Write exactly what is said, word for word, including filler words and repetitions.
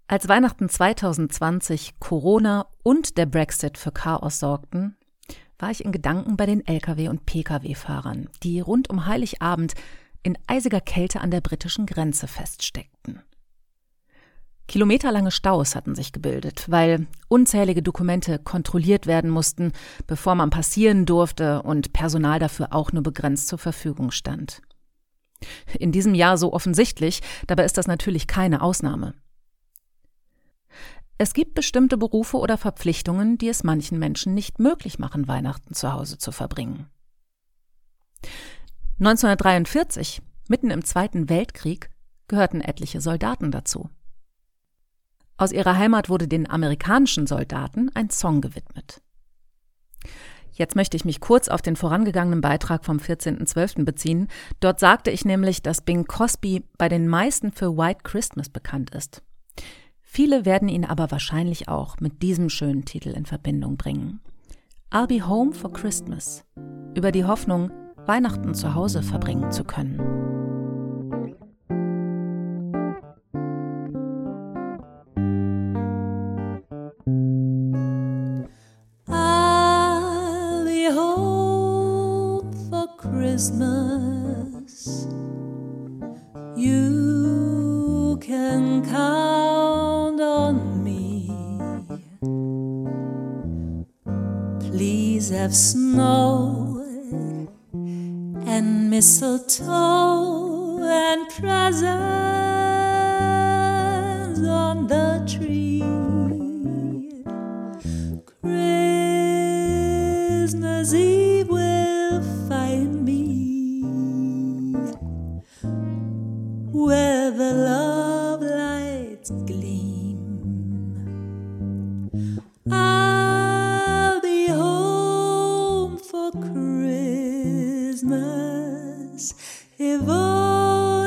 Als Weihnachten zwanzig zwanzig, Corona und der Brexit für Chaos sorgten, war ich in Gedanken bei den L K W- und P K W-Fahrern, die rund um Heiligabend in eisiger Kälte an der britischen Grenze feststeckten. Kilometerlange Staus hatten sich gebildet, weil unzählige Dokumente kontrolliert werden mussten, bevor man passieren durfte und Personal dafür auch nur begrenzt zur Verfügung stand. In diesem Jahr so offensichtlich, dabei ist das natürlich keine Ausnahme. Es gibt bestimmte Berufe oder Verpflichtungen, die es manchen Menschen nicht möglich machen, Weihnachten zu Hause zu verbringen. neunzehnhundertdreiundvierzig, mitten im Zweiten Weltkrieg, gehörten etliche Soldaten dazu. Aus ihrer Heimat wurde den amerikanischen Soldaten ein Song gewidmet. Jetzt möchte ich mich kurz auf den vorangegangenen Beitrag vom vierzehnten zwölften beziehen. Dort sagte ich nämlich, dass Bing Crosby bei den meisten für White Christmas bekannt ist. Viele werden ihn aber wahrscheinlich auch mit diesem schönen Titel in Verbindung bringen. I'll be home for Christmas. Über die Hoffnung, Weihnachten zu Hause verbringen zu können. I'll be home for Christmas. You can count on me. Please have snow and mistletoe and presents on the tree. Christmas Eve will find me where the love lights gleam. I'll be home for Christmas if only